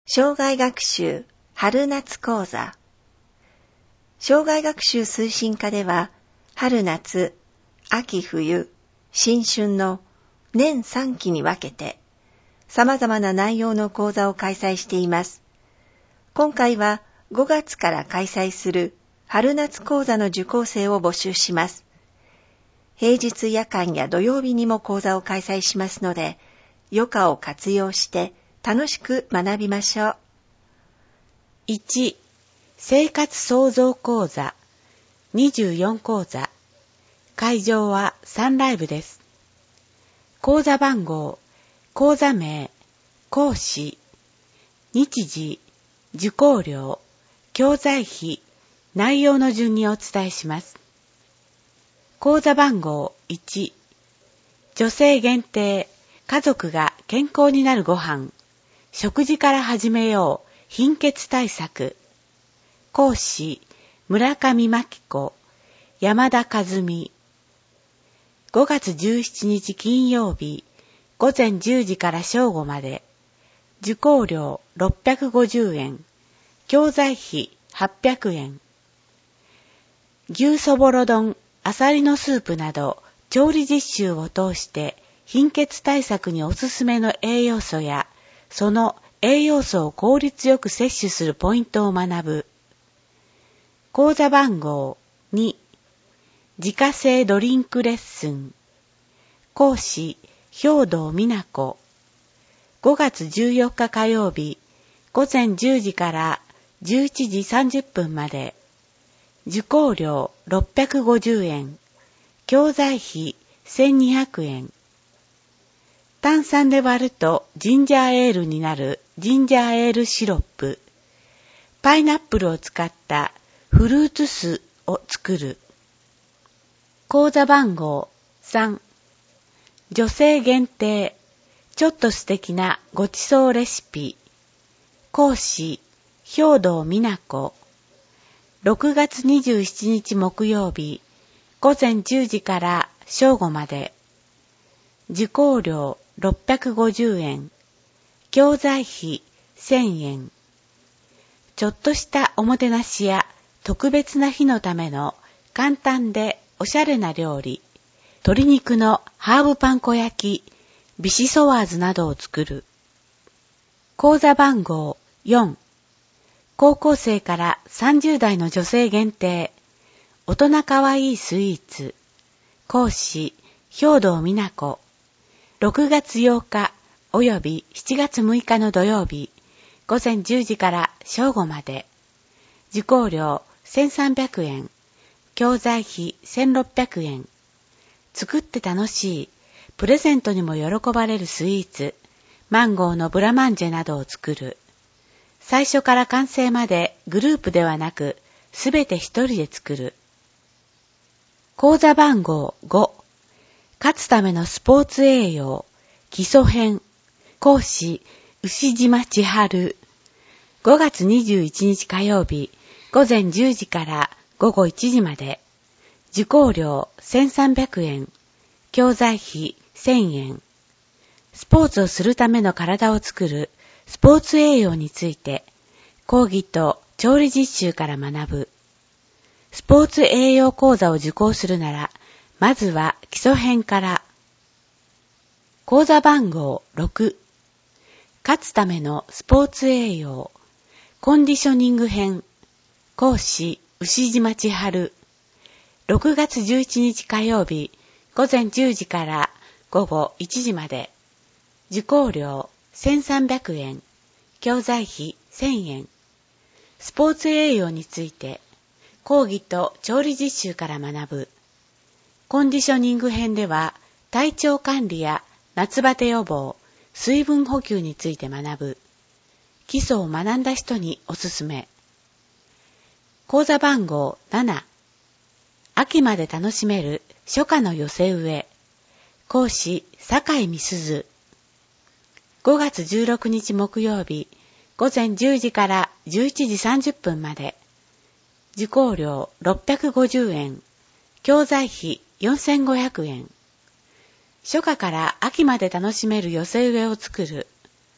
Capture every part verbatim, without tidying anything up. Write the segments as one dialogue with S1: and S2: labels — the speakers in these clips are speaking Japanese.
S1: 生涯学習春夏講座。生涯学習推進課では、春夏、秋冬、新春の年さんきに分けて、様々な内容の講座を開催しています。今回はごがつから開催する春夏講座の受講生を募集します。平日夜間や土曜日にも講座を開催しますので、余暇を活用して楽しく学びましょう。
S2: いち. 生活創造講座にじゅうよん講座。会場はサンライブです。講座番号、講座名、講師、日時、受講料、教材費、内容の順にお伝えします。講座番号いち。女性限定、家族が健康になるご飯、食事から始めよう、貧血対策。講師、村上真紀子、山田和美。ごがつじゅうしちにち金曜日、ごぜんじゅうじから正午まで。受講料ろっぴゃくごじゅうえん、教材費はっぴゃくえん。牛そぼろ丼、あさりのスープなど、調理実習を通して貧血対策におすすめの栄養素や、その栄養素を効率よく摂取するポイントを学ぶ。講座番号に。自家製ドリンクレッスン。講師、兵藤美奈子。ごがつじゅうよっか火曜日、ごぜんじゅうじからじゅういちじさんじゅっぷんまで。受講料ろっぴゃくごじゅうえん。教材費せんにひゃくえん。炭酸で割るとジンジャーエールになるジンジャーエールシロップ。パイナップルを使ったフルーツ酢を作る。講座番号さん。女性限定、ちょっと素敵なごちそうレシピ。講師、兵藤美奈子。ろくがつにじゅうしちにち木曜日、ごぜんじゅうじから正午まで。受講料ろっぴゃくごじゅうえん、教材費せんえん。ちょっとしたおもてなしや特別な日のための簡単でおしゃれな料理、鶏肉のハーブパン粉焼き、ビシソワーズなどを作る。講座番号よん。高校生からさんじゅうだいの女性限定、大人かわいいスイーツ。講師、兵藤美奈子。ろくがつようかおよびしちがつむいかの土曜日、ごぜんじゅうじから正午まで。受講料せんさんびゃくえん、教材費せんろっぴゃくえん。作って楽しい、プレゼントにも喜ばれるスイーツ、マンゴーのブラマンジェなどを作る。最初から完成までグループではなく、すべて一人で作る。講座番号ご。勝つためのスポーツ栄養、基礎編。講師、牛島千春。ごがつにじゅういちにち火曜日、ごぜんじゅうじからごごいちじまで。受講料せんさんびゃくえん、教材費せんえん。スポーツをするための体を作るスポーツ栄養について、講義と調理実習から学ぶ。スポーツ栄養講座を受講するなら、まずは基礎編から。講座番号ろく。勝つためのスポーツ栄養、コンディショニング編。講師、牛島千春。ろくがつじゅういちにち火曜日、ごぜんじゅうじからごごいちじまで。受講料せんさんびゃくえん、教材費せんえん。スポーツ栄養について、講義と調理実習から学ぶ。コンディショニング編では、体調管理や夏バテ予防、水分補給について学ぶ。基礎を学んだ人におすすめ。講座番号なな。秋まで楽しめる初夏の寄せ植え。講師、酒井美鈴。ごがつじゅうろくにち木曜日、ごぜんじゅうじからじゅういちじさんじゅっぷんまで。受講料ろっぴゃくごじゅうえん、教材費よんせんごひゃくえん。初夏から秋まで楽しめる寄せ植えを作る。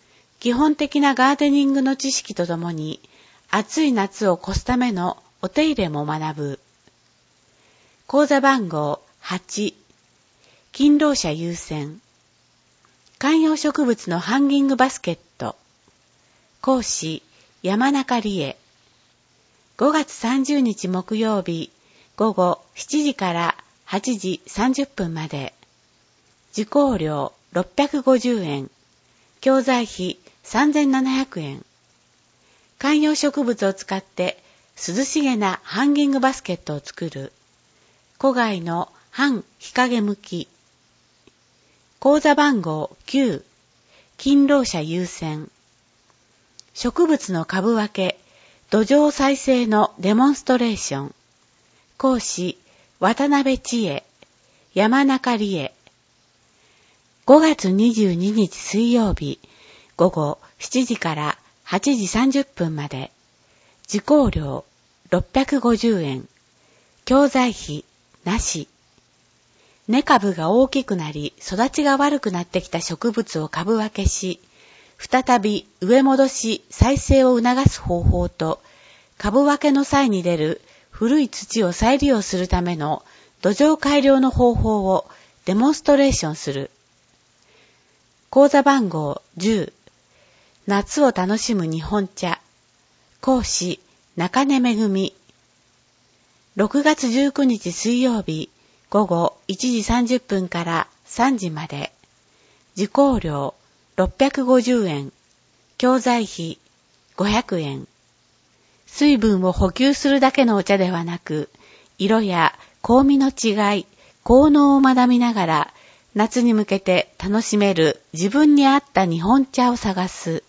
S2: 基本的なガーデニングの知識とともに、暑い夏を越すためのお手入れも学ぶ。講座番号はち、勤労者優先。観葉植物のハンギングバスケット。講師、山中理恵。ごがつさんじゅうにち木曜日、午後しちじからはちじさんじゅっぷんまで。受講料ろっぴゃくごじゅうえん。教材費さんぜんななひゃくえん。観葉植物を使って涼しげなハンギングバスケットを作る。戸外の半日陰向き。講座番号きゅう、勤労者優先。植物の株分け、土壌再生のデモンストレーション。講師、渡辺千恵、山中理恵。ごがつにじゅうににち水曜日、午後しちじからはちじさんじゅっぷんまで。受講料ろっぴゃくごじゅうえん。教材費なし。根株が大きくなり育ちが悪くなってきた植物を株分けし、再び植え戻し再生を促す方法と、株分けの際に出る古い土を再利用するための土壌改良の方法をデモンストレーションする。講座番号じゅう、夏を楽しむ日本茶。講師、中根めぐみ。ろくがつじゅうくにち水曜日、午後いちじさんじゅっぷんからさんじまで。受講料ろっぴゃくごじゅうえん。教材費ごひゃくえん。水分を補給するだけのお茶ではなく、色や香味の違い、効能を学びながら、夏に向けて楽しめる自分に合った日本茶を探す。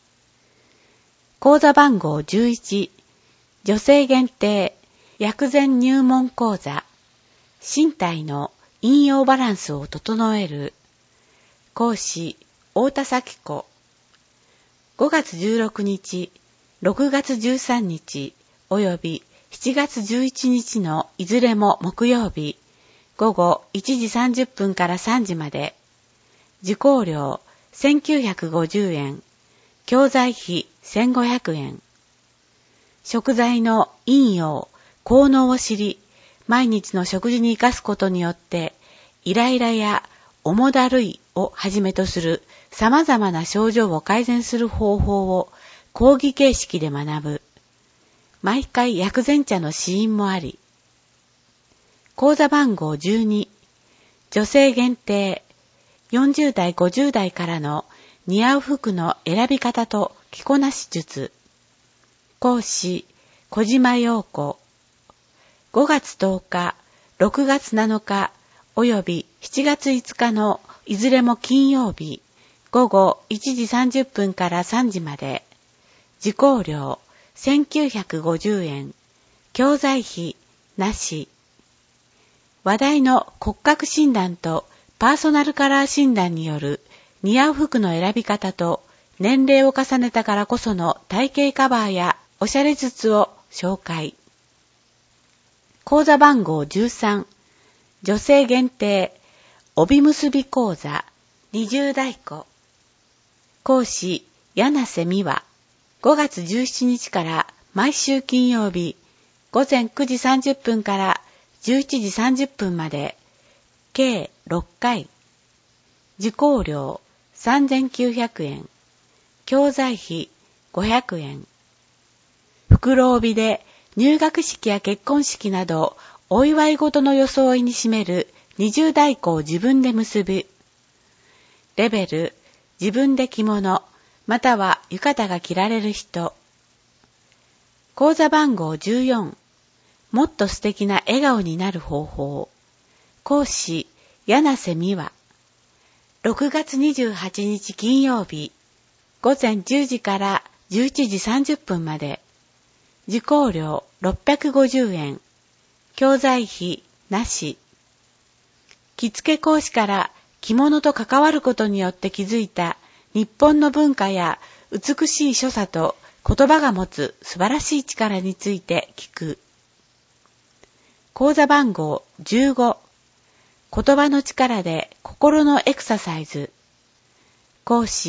S2: 講座番号じゅういち、女性限定薬膳入門講座。身体の陰陽バランスを整える。講師、太田咲子。ごがつじゅうろくにち、ろくがつじゅうさんにち、およびしちがつじゅういちにちのいずれも木曜日、午後いちじさんじゅっぷんからさんじまで。受講料せんきゅうひゃくごじゅうえん。教材費せんごひゃくえん。食材の陰陽、効能を知り、毎日の食事に生かすことによって、イライラや重だるいをはじめとする様々な症状を改善する方法を講義形式で学ぶ。毎回薬膳茶の試飲もあり。講座番号じゅうに、女性限定よんじゅうだいごじゅうだいからの似合う服の選び方と着こなし術。講師、小島陽子。ごがつとおか、ろくがつなのか、およびしちがついつかのいずれも金曜日、午後いちじさんじゅっぷんからさんじまで。受講料せんきゅうひゃくごじゅうえん。教材費なし。話題の骨格診断とパーソナルカラー診断による似合う服の選び方と年齢を重ねたからこその体型カバーやおしゃれ術を紹介。講座番号じゅうさん、女性限定帯結び講座二重太鼓。講師、柳瀬美和。ごがつじゅうしちにちから毎週金曜日、午前くじさんじゅっぷんからじゅういちじさんじゅっぷんまで、計ろっかい。受講料さんぜんきゅうひゃくえん。教材費ごひゃくえん。袋帯で入学式や結婚式などお祝い事の装いに締める二重太鼓を自分で結ぶ。レベル、自分で着物、または浴衣が着られる人。講座番号じゅうよん、もっと素敵な笑顔になる方法。講師、柳瀬美和。ろくがつにじゅうはちにち金曜日、午前じゅうじからじゅういちじさんじゅっぷんまで。受講料ろっぴゃくごじゅうえん。教材費なし。着付け講師から着物と関わることによって気づいた日本の文化や美しい所作と言葉が持つ素晴らしい力について聞く。講座番号じゅうご、言葉の力で心のエクササイズ。講師、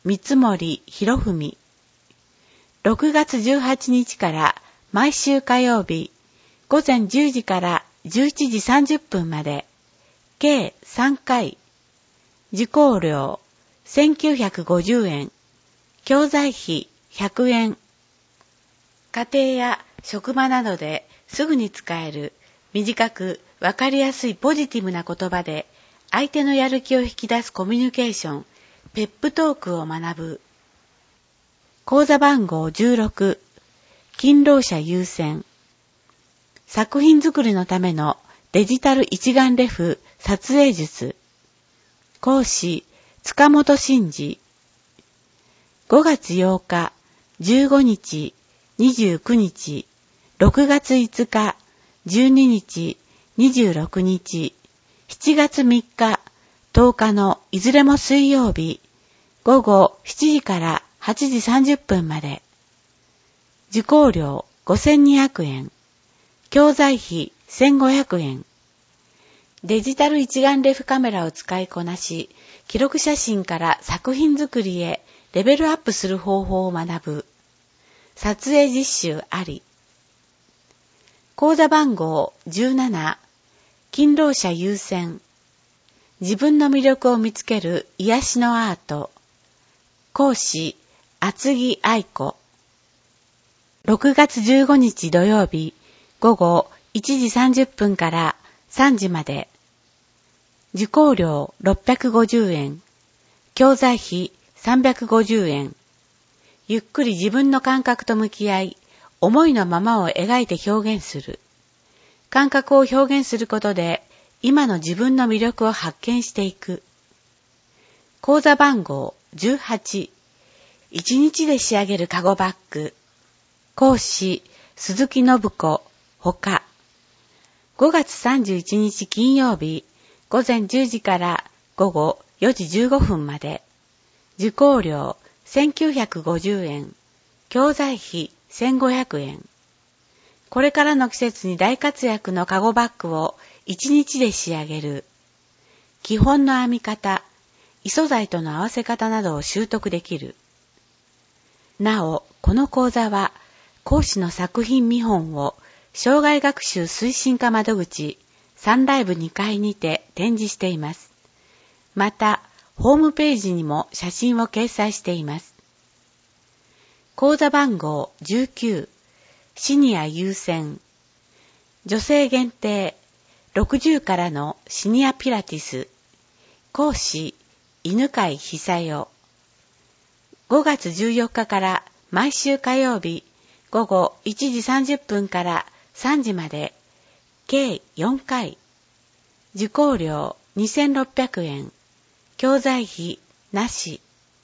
S2: 三森博文。ろくがつじゅうはちにちから毎週火曜日、午前じゅうじからじゅういちじさんじゅっぷんまで、計さんかい。受講料せんきゅうひゃくごじゅうえん。教材費ひゃくえん。家庭や職場などですぐに使える短くわかりやすいポジティブな言葉で相手のやる気を引き出すコミュニケーション、ペップトークを学ぶ。講座番号じゅうろく、勤労者優先。作品作りのためのデジタル一眼レフ撮影術。講師、塚本真二。ごがつようか、じゅうごにち、にじゅうくにち、ろくがついつか、じゅうににち、にじゅうろくにち、しちがつみっか、とおかのいずれも水曜日、ごごしちじからはちじさんじゅっぷんまで。受講料ごせんにひゃくえん。教材費せんごひゃくえん。デジタル一眼レフカメラを使いこなし、記録写真から作品作りへレベルアップする方法を学ぶ。撮影実習あり。講座番号じゅうなな、勤労者優先。自分の魅力を見つける癒しのアート。講師、厚木愛子。ろくがつじゅうごにち土曜日、ごごいちじさんじゅっぷんからさんじまで。受講料ろっぴゃくごじゅうえん。教材費さんびゃくごじゅうえん。ゆっくり自分の感覚と向き合い、思いのままを描いて表現する。感覚を表現することで、今の自分の魅力を発見していく。講座番号じゅうはち、一日で仕上げるカゴバッグ。講師、鈴木信子、ほか。ごがつさんじゅういちにち金曜日、午前じゅうじからごごよじじゅうごふんまで。受講料せんきゅうひゃくごじゅうえん。教材費せんごひゃくえん。これからの季節に大活躍のカゴバッグを一日で仕上げる。基本の編み方、異素材との合わせ方などを習得できる。なお、この講座は、講師の作品見本を障害学習推進課窓口さんライブにかいにて展示しています。また、ホームページにも写真を掲載しています。講座番号じゅうきゅう、シニア優先。女性限定、ろくじゅうからのシニアピラティス。講師、犬飼久代。ごがつじゅうよっかから毎週火曜日、ごごいちじさんじゅっぷんからさんじまで、計よんかい。受講料にせんろっぴゃくえん。教材費なし。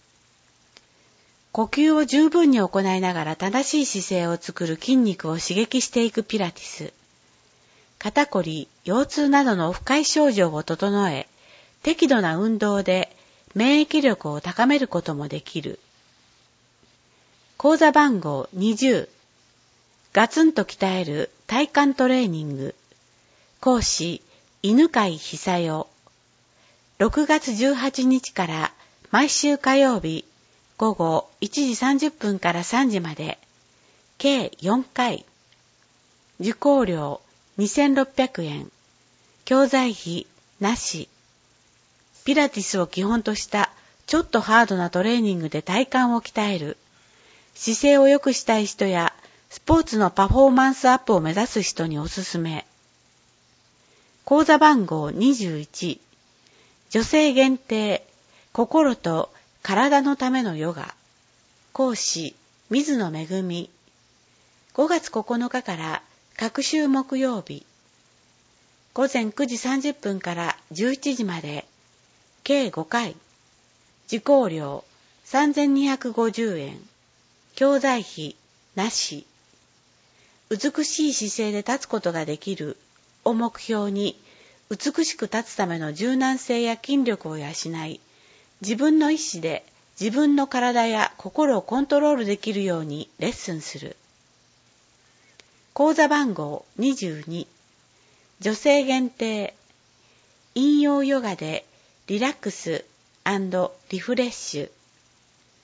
S2: 呼吸を十分に行いながら正しい姿勢を作る筋肉を刺激していくピラティス。肩こり、腰痛などの不快症状を整え、適度な運動で免疫力を高めることもできる。講座番号にじゅう、ガツンと鍛える体幹トレーニング。講師、犬飼久代。ろくがつじゅうはちにちから毎週火曜日、ごごいちじさんじゅっぷんからさんじまで、計よんかい。受講料にせんろっぴゃくえん。教材費なし。ピラティスを基本としたちょっとハードなトレーニングで体幹を鍛える。姿勢を良くしたい人やスポーツのパフォーマンスアップを目指す人におすすめ。講座番号にじゅういち、女性限定、心と体のためのヨガ。講師、水野めぐみ。ごがつここのかから各週木曜日。ごぜんくじさんじゅっぷんからじゅういちじまで、計ごかい。受講料さんぜんにひゃくごじゅうえん。教材費なし。美しい姿勢で立つことができるを目標に、美しく立つための柔軟性や筋力を養い、自分の意思で自分の体や心をコントロールできるようにレッスンする。講座番号にじゅうに、女性限定、引用ヨガでリラックス&リフレッシュ。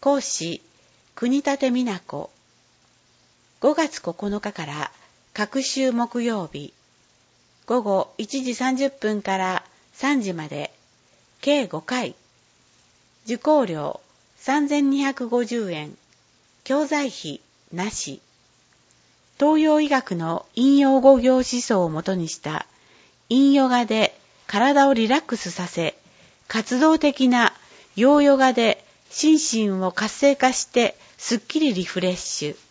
S2: 講師、国立美奈子。ごがつここのかから各週木曜日、午後いちじさんじゅっぷんからさんじまで、計ごかい。受講料さんぜんにひゃくごじゅうえん、教材費なし。東洋医学の陰陽五行思想をもとにした陰ヨガで体をリラックスさせ、活動的な陽ヨガで心身を活性化してすっきりリフレッシュ。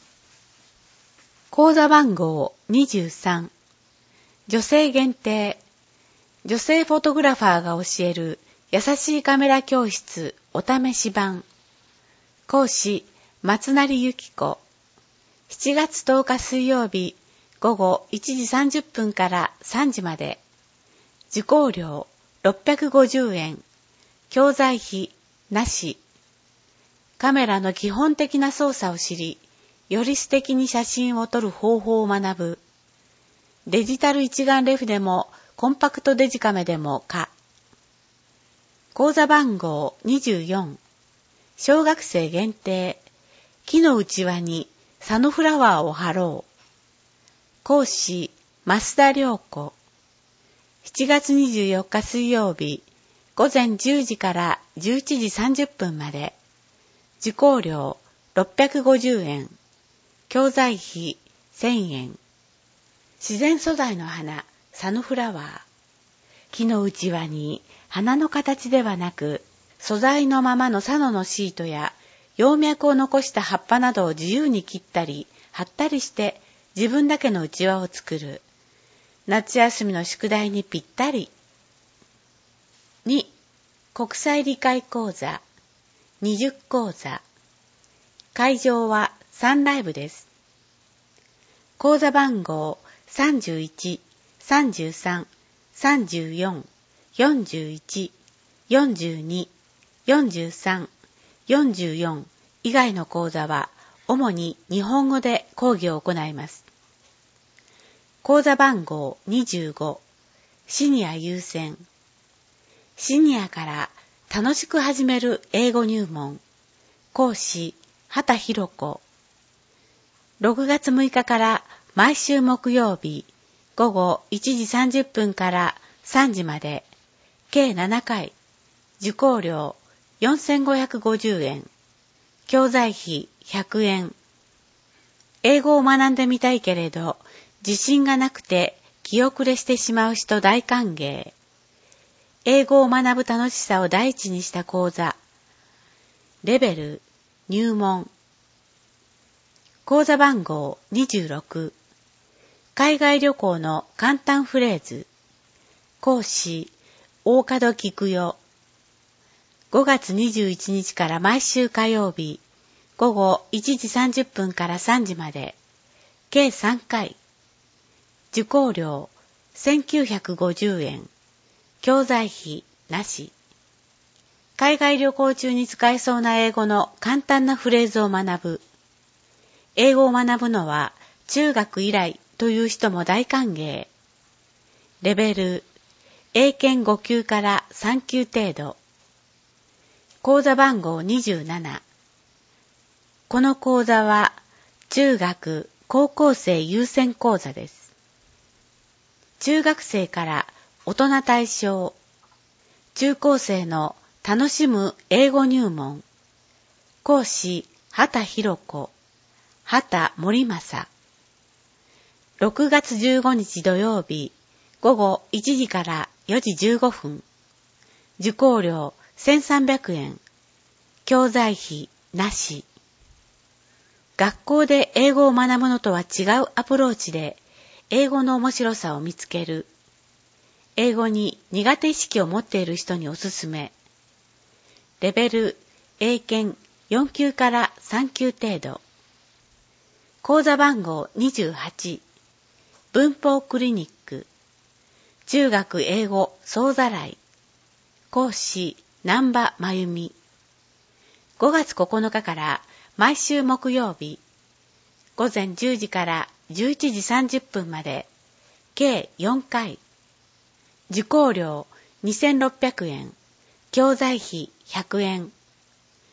S2: 講座番号にじゅうさん。女性限定。女性フォトグラファーが教える優しいカメラ教室お試し版。講師、松成由紀子。しちがつとおか水曜日、午後いちじさんじゅっぷんからさんじまで。受講料ろっぴゃくごじゅうえん。教材費なし。カメラの基本的な操作を知り、より素敵に写真を撮る方法を学ぶ。デジタル一眼レフでもコンパクトデジカメでも可。講座番号にじゅうよん。小学生限定。木のうちわにサノフラワーを貼ろう。講師、増田涼子。しちがつにじゅうよっか水曜日、午前じゅうじからじゅういちじさんじゅっぷんまで。受講料ろっぴゃくごじゅうえん。教材費せんえん。自然素材の花、サノフラワー。木のうちわに花の形ではなく、素材のままの佐野のシートや葉脈を残した葉っぱなどを自由に切ったり貼ったりして自分だけのうちわを作る。夏休みの宿題にぴったり。に. 国際理解講座にじゅっ講座。会場はさんライブです。講座番号さんじゅういち、さんじゅうさん、さんじゅうよん、よんじゅういち、よんじゅうに、よんじゅうさん、よんじゅうよん以外の講座は主に日本語で講義を行います。講座番号にじゅうご、シニア優先。シニアから楽しく始める英語入門。講師、畑博子。ろくがつむいかから毎週木曜日、午後いちじさんじゅっぷんからさんじまで、計ななかい。受講料よんせんごひゃくごじゅうえん。教材費ひゃくえん。英語を学んでみたいけれど、自信がなくて気遅れしてしまう人大歓迎。英語を学ぶ楽しさを第一にした講座。レベル、入門。講座番号にじゅうろく。海外旅行の簡単フレーズ。講師、大門菊代。ごがつにじゅういちにちから毎週火曜日、午後いちじさんじゅっぷんからさんじまで、計さんかい。受講料せんきゅうひゃくごじゅうえん。教材費なし。海外旅行中に使えそうな英語の簡単なフレーズを学ぶ。英語を学ぶのは中学以来という人も大歓迎。レベル、英検ごきゅうからさんきゅう程度。講座番号にじゅうなな。この講座は中学、高校生優先講座です。中学生から大人対象。中高生の楽しむ英語入門。講師、畑博子。畑森正。ろくがつじゅうごにち土曜日、午後いちじからよじじゅうごふん。受講料せんさんびゃくえん。教材費なし。学校で英語を学ぶのとは違うアプローチで、英語の面白さを見つける。英語に苦手意識を持っている人におすすめ。レベル、英検よんきゅうからさんきゅう程度。講座番号にじゅうはち。文法クリニック。中学英語総ざらい。講師、南波真由美。ごがつここのかから毎週木曜日、午前じゅうじからじゅういちじさんじゅっぷんまで、計よんかい。受講料にせんろっぴゃくえん。教材費ひゃくえん。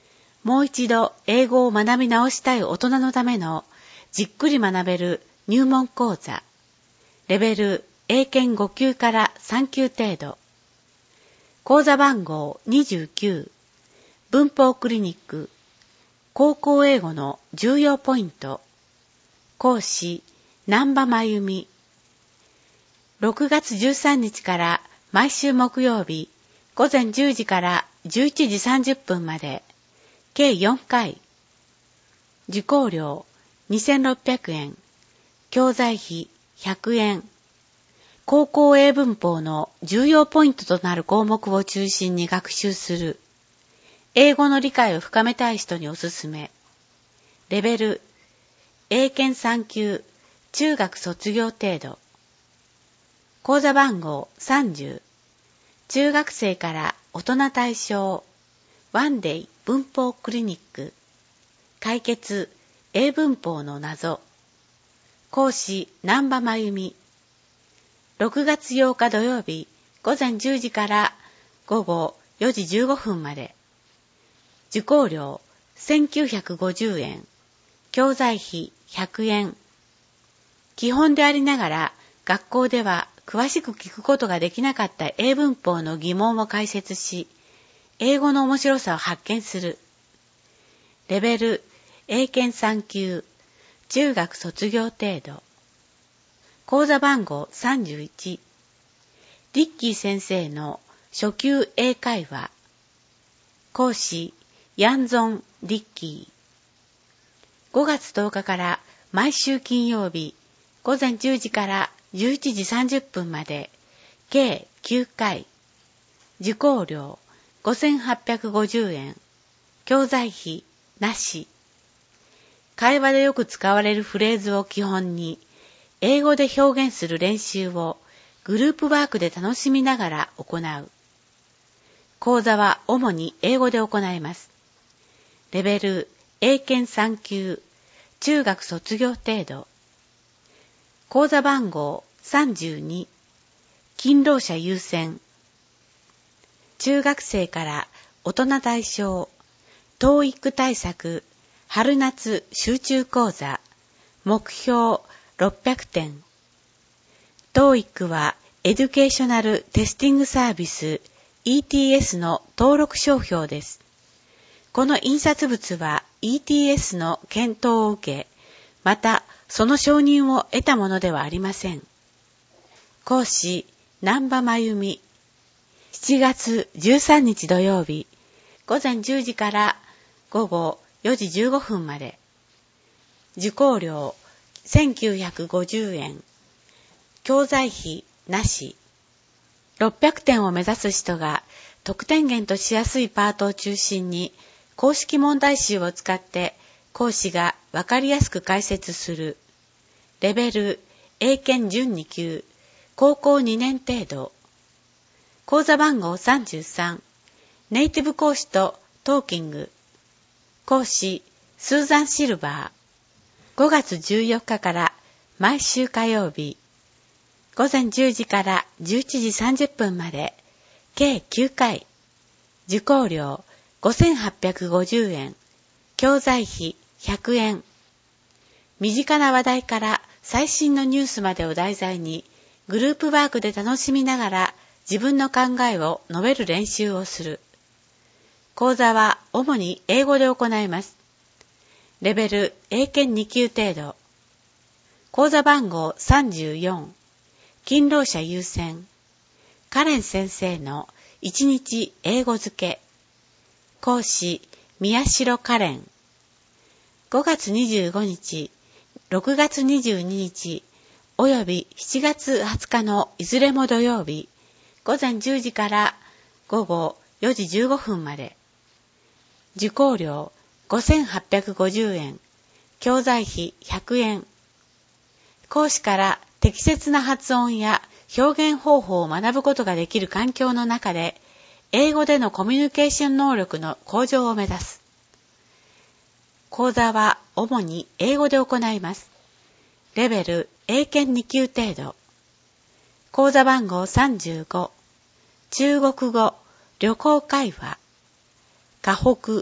S2: もう一度英語を学び直したい大人のためのじっくり学べる入門講座。レベル英検ご級からさん級程度。講座番号にじゅうきゅう。文法クリニック。高校英語の重要ポイント。講師、南波真由美。ろくがつじゅうさんにちから毎週木曜日、午前じゅうじからじゅういちじさんじゅっぷんまで、計よんかい。受講料にせんろっぴゃくえん。教材費ひゃくえん。高校英文法の重要ポイントとなる項目を中心に学習する。英語の理解を深めたい人におすすめ。レベル英検さん級、中学卒業程度。講座番号さんじゅう。中学生から大人対象。ワンデイ文法クリニック。解決英文法の謎。講師南波真由美。ろくがつようか土曜日午前じゅうじから午後よじじゅうごふんまで。受講料せんきゅうひゃくごじゅうえん。教材費ひゃくえん。基本でありながら学校では詳しく聞くことができなかった英文法の疑問を解説し、英語の面白さを発見する。レベル英検さん級、中学卒業程度。講座番号さんじゅういち。リッキー先生の初級英会話。講師ヤンゾン・リッキー。ごがつとおかから毎週金曜日午前じゅうじからじゅういちじさんじゅっぷんまで計きゅうかい。受講料ごせんはっぴゃくごじゅうえん。教材費なし。会話でよく使われるフレーズを基本に英語で表現する練習をグループワークで楽しみながら行う。講座は主に英語で行います。レベル英検さん級、中学卒業程度。講座番号さんじゅうに。勤労者優先。中学生から大人対象、トーイック対策、春夏集中講座、目標ろっぴゃくてん。トーイック はエデュケーショナルテスティングサービス イーティーエス の登録商標です。この印刷物は イーティーエス の検討を受け、またその承認を得たものではありません。講師、南波真由美。しちがつじゅうさんにち土曜日、午前じゅうじから午後よじじゅうごふんまで。受講料せんきゅうひゃくごじゅうえん。教材費なし。ろっぴゃくてんを目指す人が得点源としやすいパートを中心に公式問題集を使って講師がわかりやすく解説する。レベル英検準に級、高校にねん程度。講座番号さんじゅうさん。ネイティブ講師とトーキング。講師スーザン・シルバー。ごがつじゅうよっかから毎週火曜日、午前じゅうじからじゅういちじさんじゅっぷんまで、計きゅうかい。受講料ごせんはっぴゃくごじゅうえん。教材費ひゃくえん。身近な話題から最新のニュースまでを題材に、グループワークで楽しみながら自分の考えを述べる練習をする。講座は主に英語で行います。レベル英検に級程度。講座番号さんじゅうよん。勤労者優先。カレン先生のいちにち英語漬け。講師宮代カレン。ごがつにじゅうごにち、ろくがつにじゅうににち、およびしちがつはつかのいずれも土曜日、午前じゅうじから午後よじじゅうごふんまで。受講料ごせんはっぴゃくごじゅうえん。教材費ひゃくえん。講師から適切な発音や表現方法を学ぶことができる環境の中で、英語でのコミュニケーション能力の向上を目指す。講座は主に英語で行います。レベル英検に級程度。講座番号さんじゅうご。中国語旅行会話。河北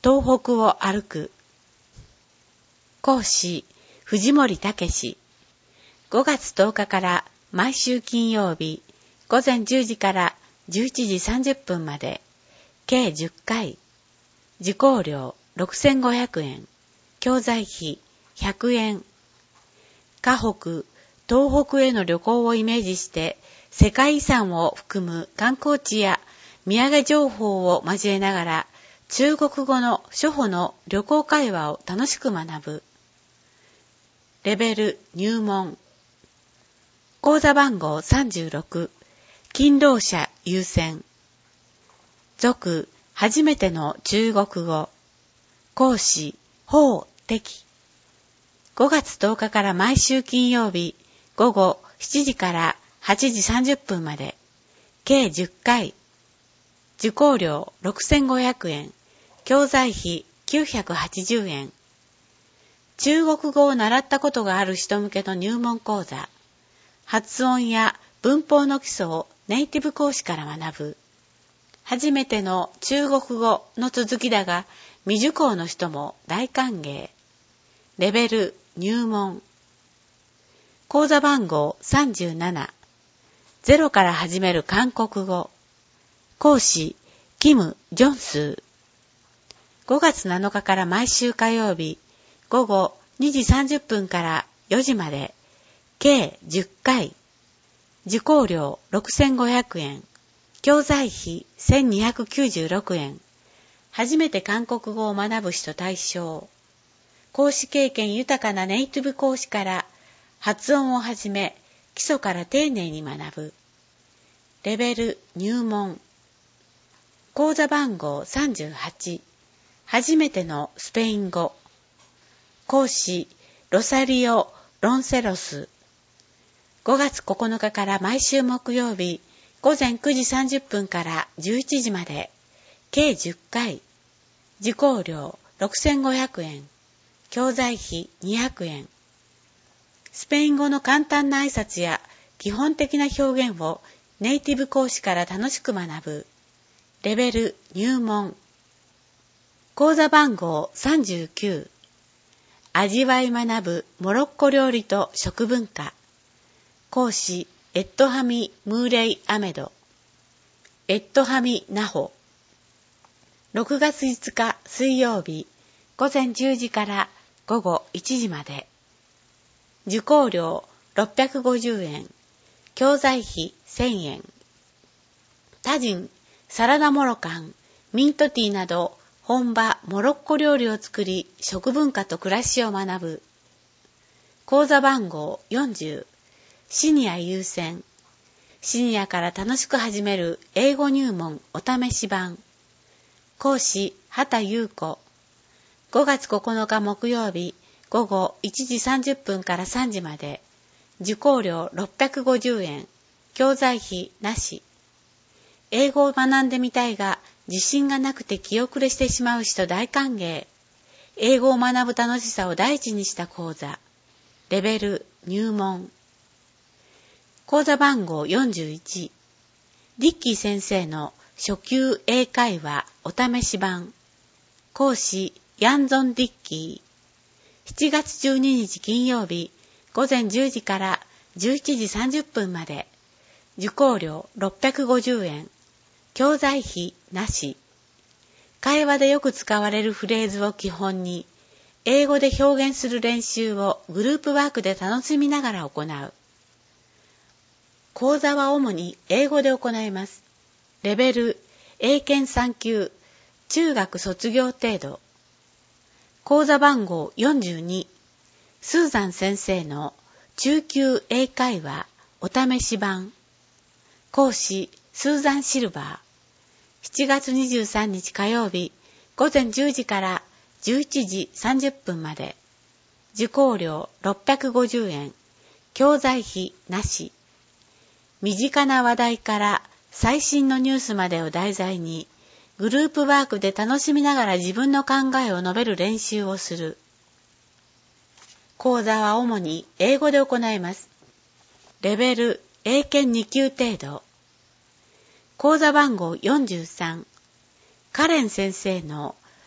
S2: 東北を歩く。講師、藤森武史。ごがつとおかから毎週金曜日、午前じゅうじからじゅういちじさんじゅっぷんまで、計じゅっかい。受講料ろくせんごひゃくえん。教材費ひゃくえん。華北、東北への旅行をイメージして、世界遺産を含む観光地や土産情報を交えながら、中国語の初歩の旅行会話を楽しく学ぶ。レベル入門。講座番号さんじゅうろく、勤労者優先。続、初めての中国語。講師、法適。ごがつとおかから毎週金曜日、午後しちじからはちじさんじゅっぷんまで、計じゅっかい。受講料ろくせんごひゃくえん。教材費きゅうひゃくはちじゅうえん。中国語を習ったことがある人向けの入門講座。発音や文法の基礎をネイティブ講師から学ぶ。初めての中国語の続きだが、未受講の人も大歓迎。レベル入門。講座番号さんじゅうなな。ゼロから始める韓国語。講師、キム・ジョンスー。ごがつなのかから毎週火曜日、午後にじさんじゅっぷんからよじまで、計じゅっかい。受講料ろくせんごひゃくえん。教材費せんにひゃくきゅうじゅうろくえん。初めて韓国語を学ぶ人対象。講師経験豊かなネイティブ講師から発音をはじめ基礎から丁寧に学ぶ。レベル入門。講座番号さんじゅうはち。初めてのスペイン語。講師ロサリオ・ロンセロス。ごがつここのかから毎週木曜日、午前くじさんじゅっぷんからじゅういちじまで、計じゅっかい。受講料ろくせんごひゃくえん。教材費にひゃくえん。スペイン語の簡単な挨拶や基本的な表現をネイティブ講師から楽しく学ぶ。レベル入門。講座番号さんじゅうきゅう。味わい学ぶモロッコ料理と食文化。講師エットハミ・ムーレイ・アメド。エットハミ・ナホ。ろくがついつか水曜日、午前じゅうじから午後いちじまで。受講料ろっぴゃくごじゅうえん。教材費せんえん。タジン、サラダモロカン、ミントティーなど本場モロッコ料理を作り、食文化と暮らしを学ぶ。講座番号よんじゅう。シニア優先。シニアから楽しく始める英語入門お試し版。講師、畑優子。ごがつここのか木曜日、午後いちじさんじゅっぷんからさんじまで。受講料ろっぴゃくごじゅうえん。教材費なし。英語を学んでみたいが、自信がなくて気遅れしてしまう人大歓迎。英語を学ぶ楽しさを第一にした講座。レベル入門。講座番号よんじゅういち。ディッキー先生の初級英会話お試し版。講師ヤンゾン・ディッキー。しちがつじゅうににち金曜日、午前じゅうじからじゅういちじさんじゅっぷんまで。受講料ろっぴゃくごじゅうえん。教材費なし。会話でよく使われるフレーズを基本に、英語で表現する練習をグループワークで楽しみながら行う。講座は主に英語で行います。レベル、英検さん級、中学卒業程度。講座番号よんじゅうに。スーザン先生の中級英会話お試し版。講師、スーザン・シルバー。しちがつにじゅうさんにち火曜日、午前じゅうじからじゅういちじさんじゅっぷんまで。受講料ろっぴゃくごじゅうえん。教材費なし。身近な話題から最新のニュースまでを題材に、グループワークで楽しみながら自分の考えを述べる練習をする。講座は主に英語で行います。レベル、英検に級程度。講座番号よんじゅうさん。カレン先生の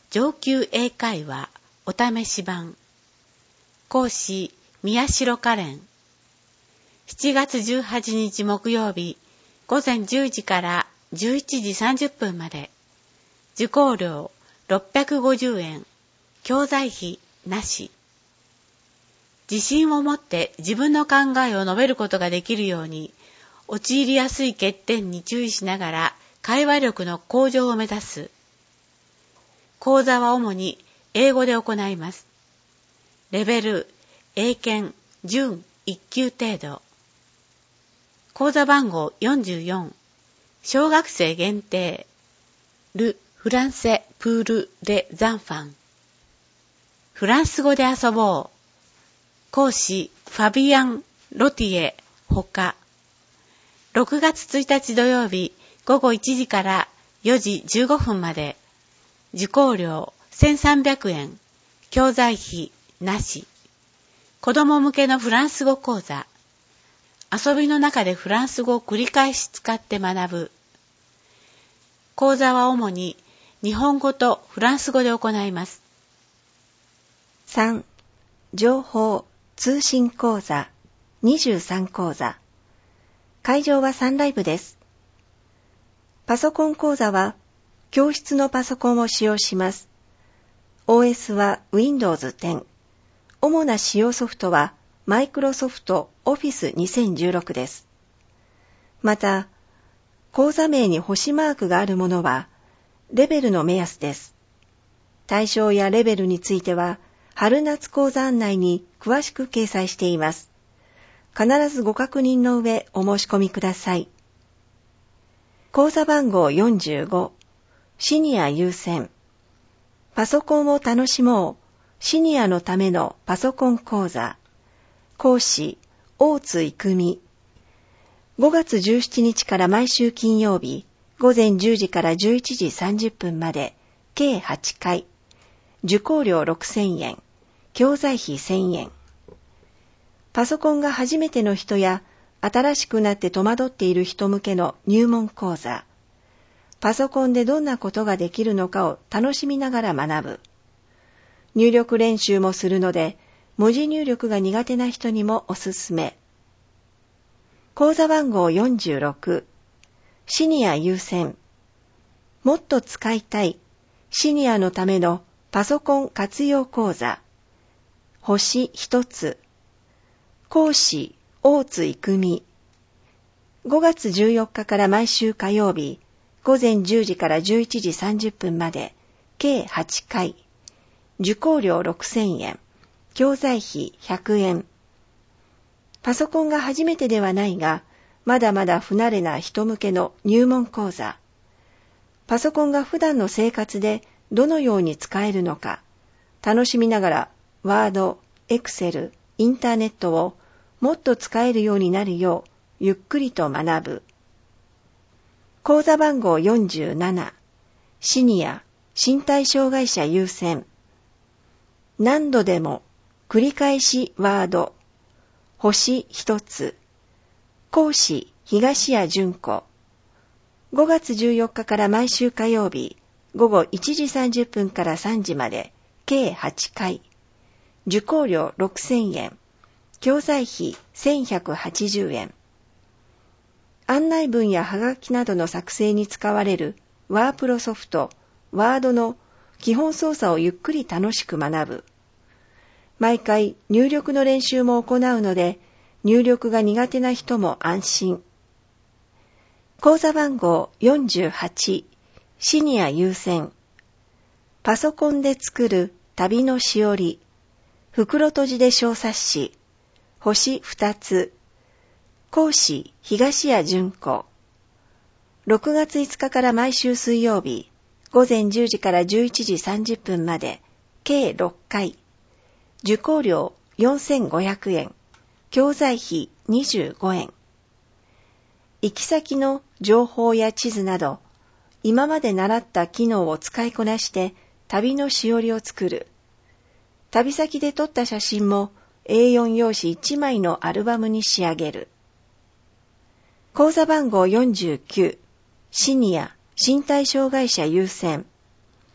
S2: 上級英会話お試し版。講師宮代カレン。しちがつじゅうはちにち木曜日午前じゅうじからじゅういちじさんじゅっぷんまで。受講料ろっぴゃくごじゅうえん。教材費なし。自信を持って自分の考えを述べることができるように、陥りやすい欠点に注意しながら会話力の向上を目指す。講座は主に英語で行います。レベル、英検、準いっ級程度。講座番号よんじゅうよん。小学生限定。ル・フランセ・プール・レ・ザンファン。フランス語で遊ぼう。講師ファビアン・ロティエほか。ろくがつついたち土曜日午後いちじからよじじゅうごふんまで。受講料せんさんびゃくえん。教材費なし。子供向けのフランス語講座。遊びの中でフランス語を繰り返し使って学ぶ。講座は主に日本語とフランス語で行います。
S1: さん. 情報通信講座にじゅうさん講座。会場はサンライブです。パソコン講座は教室のパソコンを使用します。オーエス は ウィンドウズテン。主な使用ソフトはマイクロソフトオフィスにせんじゅうろくです。また、講座名に星マークがあるものはレベルの目安です。対象やレベルについては春夏講座案内に詳しく掲載しています。必ずご確認の上お申し込みください。講座番号よんじゅうご。シニア優先。パソコンを楽しもう。シニアのためのパソコン講座。講師、大津育美。ごがつじゅうしちにちから毎週金曜日、午前じゅうじからじゅういちじさんじゅっぷんまで、計はちかい。受講料ろくせんえん。教材費せんえん。パソコンが初めての人や新しくなって戸惑っている人向けの入門講座。パソコンでどんなことができるのかを楽しみながら学ぶ。入力練習もするので、文字入力が苦手な人にもおすすめ。講座番号よんじゅうろく。シニア優先。もっと使いたいシニアのためのパソコン活用講座。星一つ。講師、大津育美。ごがつじゅうよっかから毎週火曜日、午前じゅうじからじゅういちじさんじゅっぷんまで、計はちかい。受講料ろくせんえん。教材費ひゃくえん。パソコンが初めてではないが、まだまだ不慣れな人向けの入門講座。パソコンが普段の生活でどのように使えるのか、楽しみながら、ワード、エクセル、インターネットをもっと使えるようになるよう、ゆっくりと学ぶ。講座番号よんじゅうなな。シニア、身体障害者優先。何度でも、繰り返しワード。星一つ。講師、東谷純子。ごがつじゅうよっかから毎週火曜日、午後いちじさんじゅっぷんからさんじまで、計はちかい。受講料ろくせんえん。教材費せんひゃくはちじゅうえん。案内文やはがきなどの作成に使われるワープロソフト、ワードの基本操作をゆっくり楽しく学ぶ。毎回入力の練習も行うので、入力が苦手な人も安心。講座番号よんじゅうはち。シニア優先。パソコンで作る旅のしおり。袋閉じで小冊子。星二つ。講師、東谷純子。ろくがついつかから毎週水曜日、午前じゅうじからじゅういちじさんじゅっぷんまで、計ろっかい。受講料よんせんごひゃくえん。教材費にじゅうごえん。行き先の情報や地図など、今まで習った機能を使いこなして旅のしおりを作る。旅先で撮った写真も エーよん 用紙いちまいのアルバムに仕上げる。講座番号よんじゅうきゅう。シニア、身体障害者優先。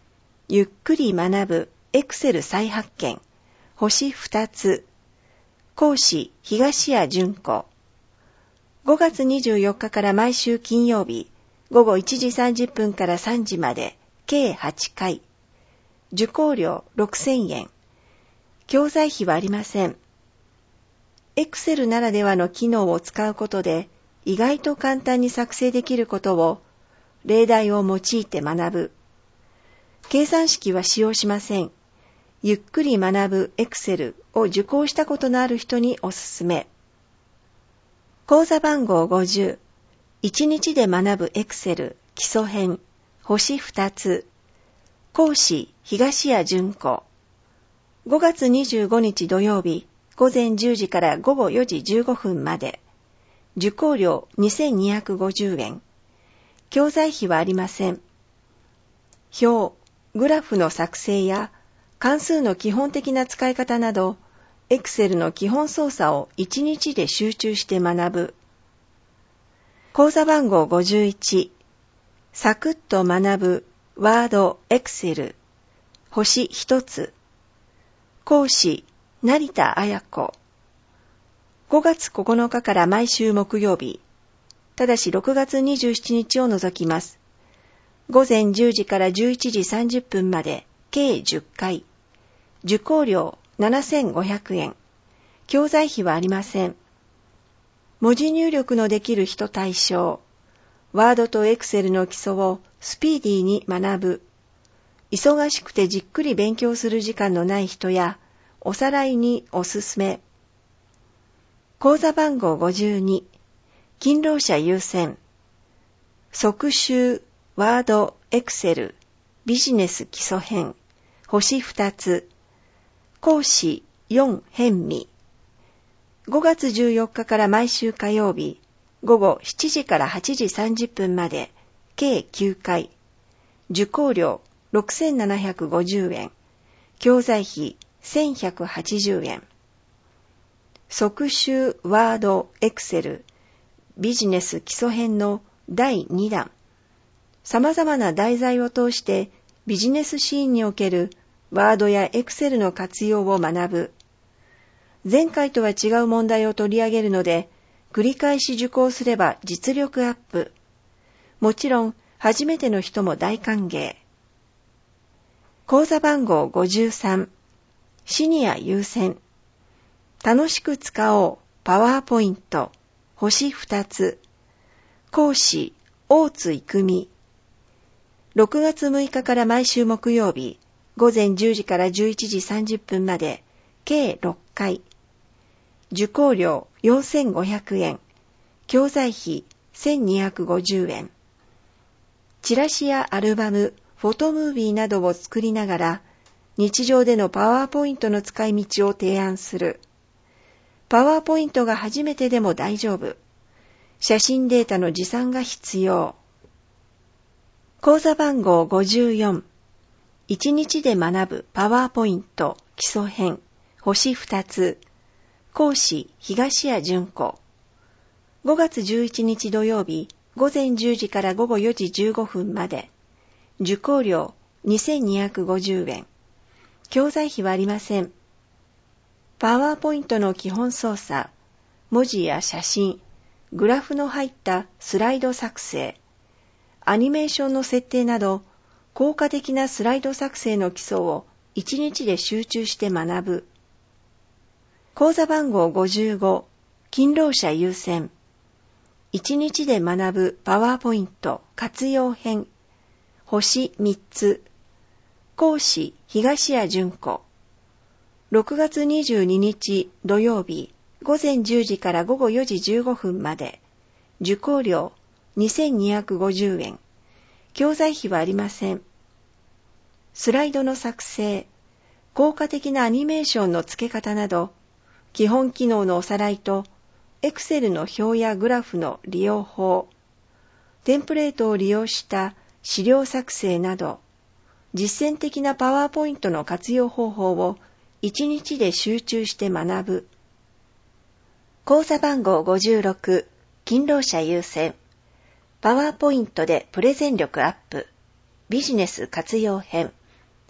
S1: ゆっくり学ぶエクセル再発見、星ふたつ、講師東谷純子。ごがつにじゅうよっかから毎週金曜日、ごごいちじさんじゅっぷんからさんじまで、計はちかい。受講料ろくせんえん。教材費はありません。Excel ならではの機能を使うことで、意外と簡単に作成できることを、例題を用いて学ぶ。計算式は使用しません。ゆっくり学ぶ Excel を受講したことのある人におすすめ。講座番号ごじゅう、いちにちで学ぶ Excel 基礎編、星ふたつ、講師東谷純子。ごがつにじゅうごにち土曜日、ごぜんじゅうじからごごよじじゅうごふんまで。受講料にせんにひゃくごじゅうえん。教材費はありません。表、グラフの作成や関数の基本的な使い方など、Excel の基本操作をいちにちで集中して学ぶ。講座番号ごじゅういち、サクッと学ぶワード Excel、星ひとつ。講師、成田彩子。ごがつここのかから毎週木曜日、ただしろくがつにじゅうしちにちを除きます。ごぜんじゅうじからじゅういちじさんじゅっぷんまで計じゅっかい。受講料ななせんごひゃくえん。教材費はありません。文字入力のできる人対象。ワードとエクセルの基礎をスピーディーに学ぶ。忙しくてじっくり勉強する時間のない人や、おさらいにおすすめ。講座番号ごじゅうに、勤労者優先。即習、ワード、エクセル、ビジネス基礎編、星ふたつ。講師よん編味。ごがつじゅうよっかから毎週火曜日、ごごしちじからはちじさんじゅっぷんまで、計きゅうかい。受講料ろくせんななひゃくごじゅうえん。教材費せんひゃくはちじゅうえん。即習ワードエクセルビジネス基礎編のだいにだん。様々な題材を通してビジネスシーンにおけるワードやエクセルの活用を学ぶ。前回とは違う問題を取り上げるので、繰り返し受講すれば実力アップ。もちろん、初めての人も大歓迎。講座番号ごじゅうさん、シニア優先。楽しく使おう、パワーポイント、星ふたつ。講師、大津育美。ろくがつむいかから毎週木曜日、ごぜんじゅうじからじゅういちじさんじゅっぷんまで、計ろっかい。受講料よんせんごひゃくえん。教材費せんにひゃくごじゅうえん。チラシやアルバム、フォトムービーなどを作りながら、日常でのパワーポイントの使い道を提案する。パワーポイントが初めてでも大丈夫。写真データの持参が必要。講座番号ごじゅうよん。いちにちで学ぶパワーポイント基礎編星ふたつ。講師東谷純子。ごがつじゅういちにち土曜日、ごぜんじゅうじからごごよじじゅうごふんまで。受講料にせんにひゃくごじゅうえん。教材費はありません。パワーポイントの基本操作、文字や写真、グラフの入ったスライド作成、アニメーションの設定など、効果的なスライド作成の基礎をいちにちで集中して学ぶ。講座番号ごじゅうご、勤労者優先。いちにちで学ぶパワーポイント活用編。星みっつ。講師東谷純子。ろくがつにじゅうににち土曜日、ごぜんじゅうじからごごよじじゅうごふんまで。受講料にせんにひゃくごじゅうえん。教材費はありません。スライドの作成、効果的なアニメーションの付け方など、基本機能のおさらいと、Excel の表やグラフの利用法、テンプレートを利用した資料作成など、実践的なパワーポイントの活用方法をいちにちで集中して学ぶ。講座番号ごじゅうろく、勤労者優先。パワーポイントでプレゼン力アップ。ビジネス活用編。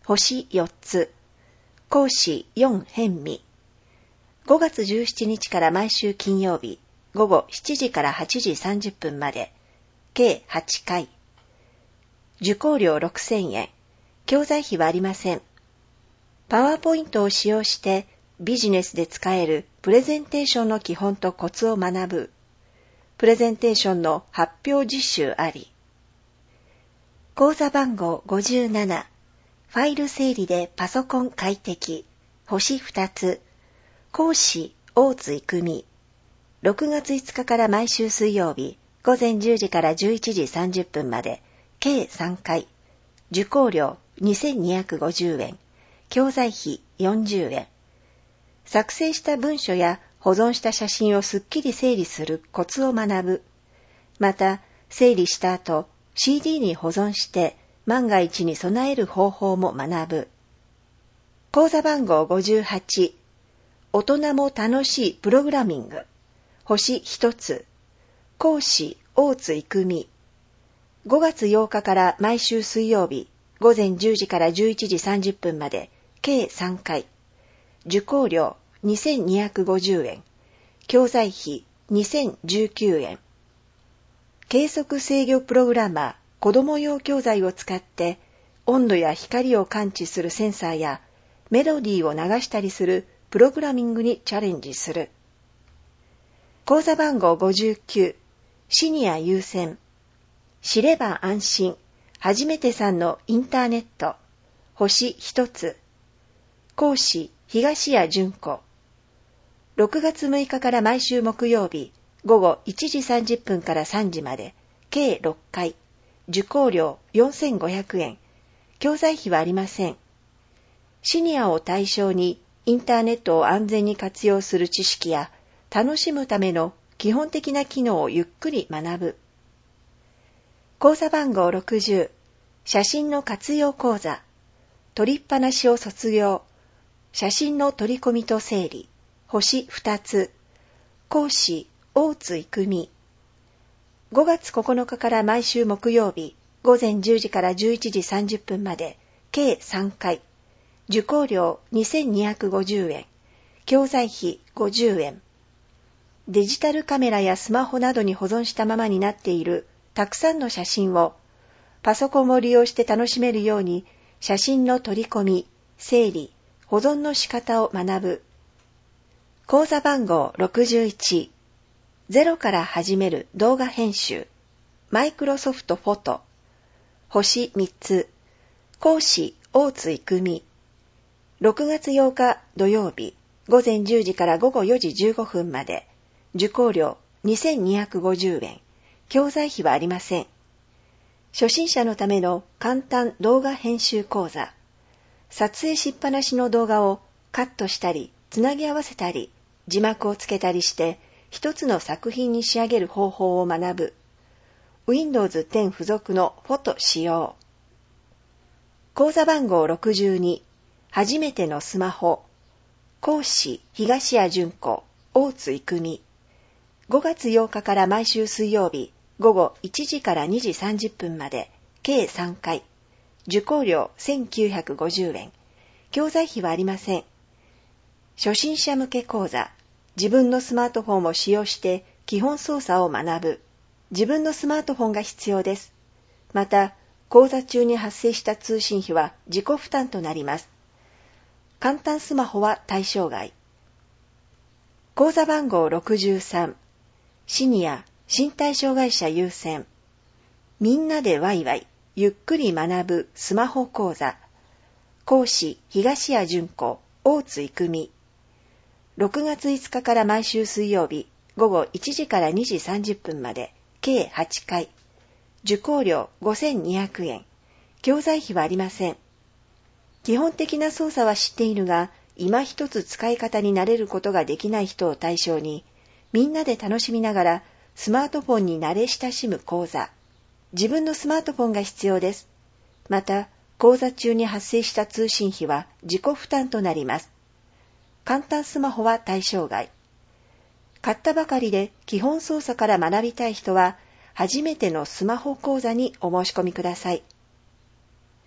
S1: 星よっつ、講師よん変味。ごがつじゅうしちにちから毎週金曜日、午後しちじからはちじさんじゅっぷんまで、計はちかい。受講料ろくせんえん、教材費はありません。パワーポイントを使用してビジネスで使えるプレゼンテーションの基本とコツを学ぶ。プレゼンテーションの発表実習あり。講座番号ごじゅうなな、ファイル整理でパソコン快適、星ふたつ、講師大津育美。ろくがついつかから毎週水曜日、午前じゅうじからじゅういちじさんじゅっぷんまで、計さんかい。受講料にせんにひゃくごじゅうえん、教材費よんじゅうえん。作成した文書や保存した写真をすっきり整理するコツを学ぶ。また、整理した後、シーディー に保存して万が一に備える方法も学ぶ。講座番号ごじゅうはち、大人も楽しいプログラミング、星ひとつ、講師大津育美。ごがつようかから毎週水曜日、午前じゅうじからじゅういちじさんじゅっぷんまで、計さんかい。受講料にせんにひゃくごじゅうえん、教材費にせんじゅうきゅうえん。計測制御プログラマー子供用教材を使って温度や光を感知するセンサーやメロディーを流したりするプログラミングにチャレンジする。講座番号ごじゅうきゅう、シニア優先。知れば安心、初めてさんのインターネット、星ひとつ。講師東谷純子。ろくがつむいかから毎週木曜日、午後いちじさんじゅっぷんからさんじまで、計ろっかい。受講料よんせんごひゃくえん。教材費はありません。シニアを対象にインターネットを安全に活用する知識や楽しむための基本的な機能をゆっくり学ぶ。講座番号ろくじゅう、写真の活用講座。撮りっぱなしを卒業。写真の取り込みと整理。星ふたつ。講師大津育美。ごがつここのかから毎週木曜日、午前じゅうじからじゅういちじさんじゅっぷんまで、計さんかい。受講料にせんにひゃくごじゅうえん。教材費ごじゅうえん。デジタルカメラやスマホなどに保存したままになっているたくさんの写真をパソコンを利用して楽しめるように写真の取り込み、整理、保存の仕方を学ぶ。講座番号ろくじゅういち、ゼロから始める動画編集、マイクロソフトフォト、星みっつ、講師大津育美。ろくがつようか土曜日、午前じゅうじから午後よじじゅうごふんまで、受講料にせんにひゃくごじゅうえん、教材費はありません。初心者のための簡単動画編集講座。撮影しっぱなしの動画をカットしたり、つなぎ合わせたり、字幕をつけたりして、一つの作品に仕上げる方法を学ぶ。ウィンドウズテン 付属のフォト使用。講座番号ろくじゅうに、初めてのスマホ。講師東谷純子、大津育美。ごがつようかから毎週水曜日、午後いちじからにじさんじゅっぷんまで、計さんかい。受講料せんきゅうひゃくごじゅうえん。教材費はありません。初心者向け講座。自分のスマートフォンを使用して基本操作を学ぶ。自分のスマートフォンが必要です。また、講座中に発生した通信費は自己負担となります。簡単スマホは対象外。講座番号ろくじゅうさん、シニア身体障害者優先。みんなでワイワイ、ゆっくり学ぶスマホ講座。講師東谷純子、大津育美。ろくがついつかから毎週水曜日、午後いちじからにじさんじゅっぷんまで、計はちかい。受講料ごせんにひゃくえん。教材費はありません。基本的な操作は知っているが、今一つ使い方に慣れることができない人を対象に、みんなで楽しみながらスマートフォンに慣れ親しむ講座。自分のスマートフォンが必要です。また、講座中に発生した通信費は自己負担となります。簡単スマホは対象外。買ったばかりで基本操作から学びたい人は、初めてのスマホ講座にお申し込みください。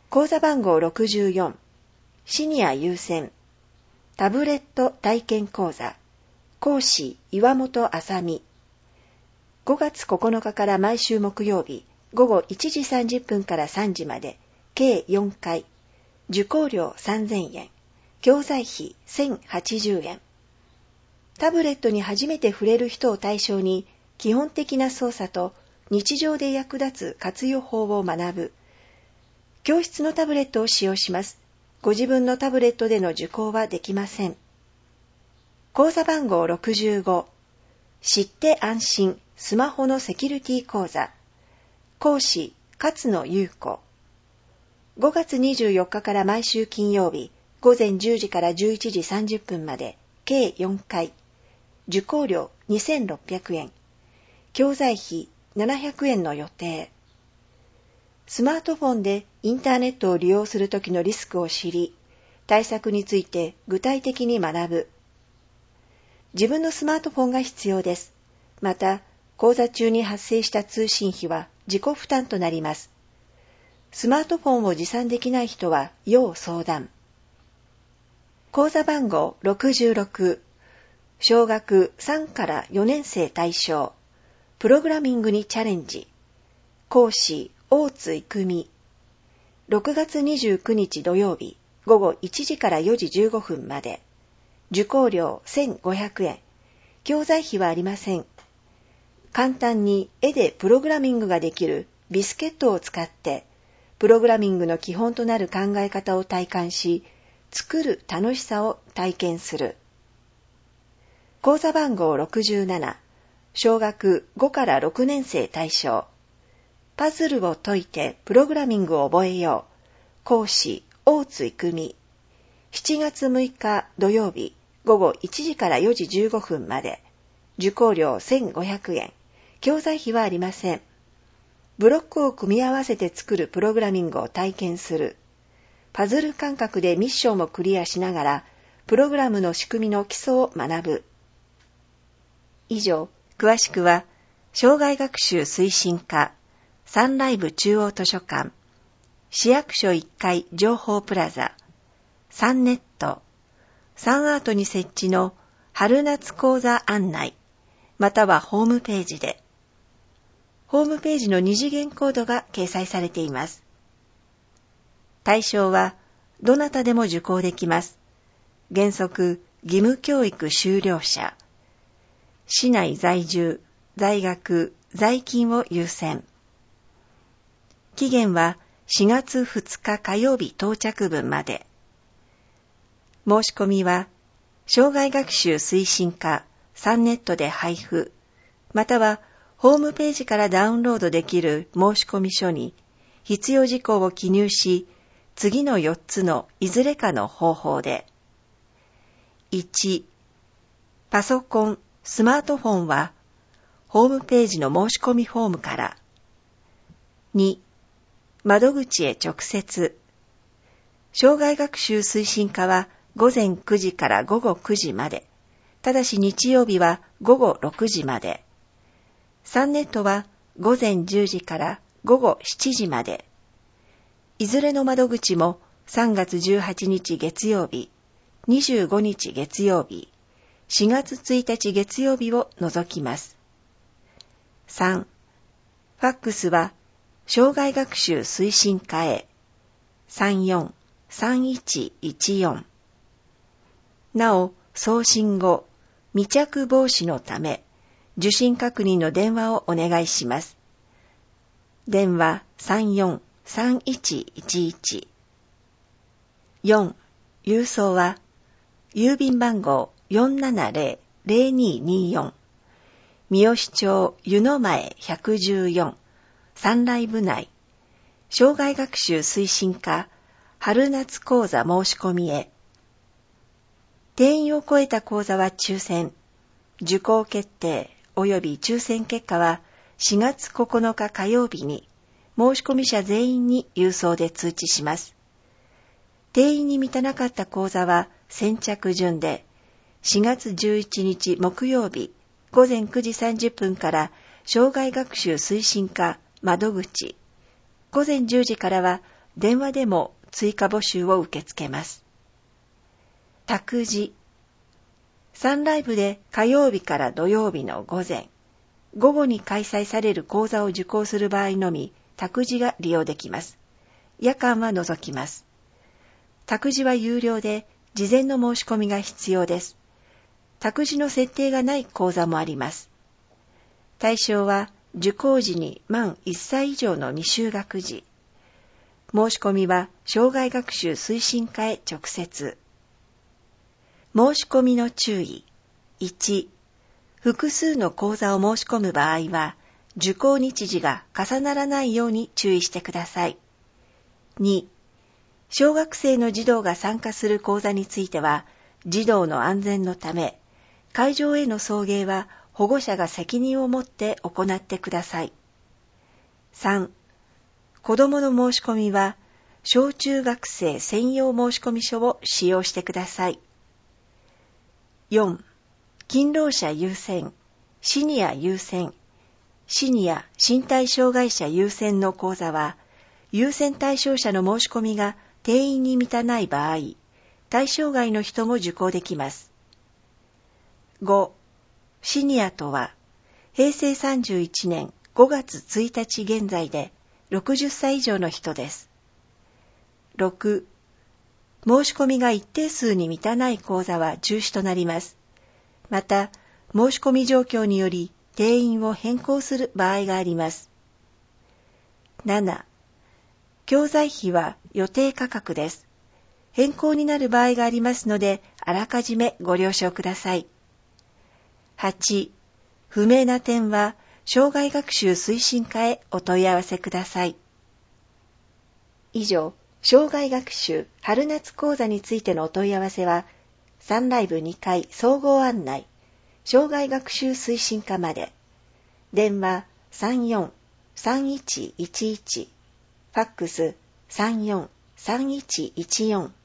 S1: 講座番号ろくじゅうよん、シニア優先、タブレット体験講座、講師岩本あさみ。ごがつここのかから毎週木曜日、午後いちじさんじゅっぷんからさんじまで、計よんかい、受講料さんぜんえん、教材費せんはちじゅうえん。タブレットに初めて触れる人を対象に、基本的な操作と日常で役立つ活用法を学ぶ。教室のタブレットを使用します。ご自分のタブレットでの受講はできません。講座番号ろくじゅうご、知って安心スマホのセキュリティ講座、講師勝野優子。ごがつにじゅうよっかから毎週金曜日、午前じゅうじからじゅういちじさんじゅっぷんまで、計よんかい、受講料にせんろっぴゃくえん、教材費ななひゃくえんの予定。スマートフォンでインターネットを利用するときのリスクを知り、対策について具体的に学ぶ。自分のスマートフォンが必要です。また、講座中に発生した通信費は自己負担となります。スマートフォンを持参できない人は要相談。講座番号ろくじゅうろく、小学さんからよねん生対象、プログラミングにチャレンジ、講師大津育美。ろくがつにじゅうくにち土曜日、午後いちじからよじじゅうごふんまで、受講料せんごひゃくえん、教材費はありません。簡単に絵でプログラミングができるビスケットを使って、プログラミングの基本となる考え方を体感し、作る楽しさを体験する。講座番号ろくじゅうなな、小学ごからろくねん生対象、パズルを解いてプログラミングを覚えよう。講師大津育美。しちがつむいか土曜日、午後いちじからよじじゅうごふんまで、受講料せんごひゃくえん、教材費はありません。ブロックを組み合わせて作るプログラミングを体験する。パズル感覚でミッションをクリアしながら、プログラムの仕組みの基礎を学ぶ。以上、詳しくは、障害学習推進課、サンライブ中央図書館、市役所いっかい情報プラザ、サンネット、サンアートに設置の春夏講座案内、またはホームページで。ホームページの二次元コードが掲載されています。対象は、どなたでも受講できます。原則、義務教育修了者。市内在住、在学、在勤を優先。期限はしがつふつか火曜日到着分まで。申し込みは、障害学習推進課サンネットで配布、またはホームページからダウンロードできる申し込み書に必要事項を記入し、次のよっつのいずれかの方法で。いち、パソコン、スマートフォンは、ホームページの申し込みフォームから。に、窓口へ直接。障害学習推進課は午前くじから午後くじまで。ただし日曜日は午後ろくじまで。サンネットは午前じゅうじから午後しちじまで。いずれの窓口もさんがつじゅうはちにち月曜日、にじゅうごにち月曜日、しがつついたち月曜日を除きます。さん、ファックスは障害学習推進課へ さんよんさんいちいちよん。なお、送信後、未着防止のため、受信確認の電話をお願いします。電話さんよんさんいちいちいち。よん、郵送は、郵便番号 よんななぜろ ぜろにによん、三好町湯の前ひゃくじゅうよん、サンライブ内、障害学習推進課春夏講座申し込みへ。定員を超えた講座は抽選、受講決定及び抽選結果はしがつここのか火曜日に申し込み者全員に郵送で通知します。定員に満たなかった講座は先着順で、しがつじゅういちにち木曜日午前くじさんじゅっぷんから障害学習推進課窓口、午前じゅうじからは電話でも追加募集を受け付けます。託児。サンライブで火曜日から土曜日の午前、午後に開催される講座を受講する場合のみ、託児が利用できます。夜間は除きます。託児は有料で、事前の申し込みが必要です。託児の設定がない講座もあります。対象は、受講時に満いっさい以上の未就学児。申し込みは、障害学習推進課へ直接。申し込みの注意。いち、複数の講座を申し込む場合は、受講日時が重ならないように注意してください。に、小学生の児童が参加する講座については、児童の安全のため、会場への送迎は保護者が責任を持って行ってください。さん、子どもの申し込みは、小中学生専用申込書を使用してください。よん、勤労者優先、シニア優先、シニア身体障害者優先の講座は、優先対象者の申し込みが定員に満たない場合、対象外の人も受講できます。ご、シニアとは、へいせいさんじゅういちねんごがつついたち現在でろくじゅっさい以上の人です。ろく、申し込みが一定数に満たない講座は中止となります。また、申し込み状況により定員を変更する場合があります。なな、教材費は予定価格です。変更になる場合がありますので、あらかじめご了承ください。はち、不明な点は、障害学習推進課へお問い合わせください。以上、障害学習春夏講座についてのお問い合わせは、サンライブにかい総合案内、障害学習推進課まで。電話 さんよんさんいちいちいち、ファックス さんよんさんいちいちよん。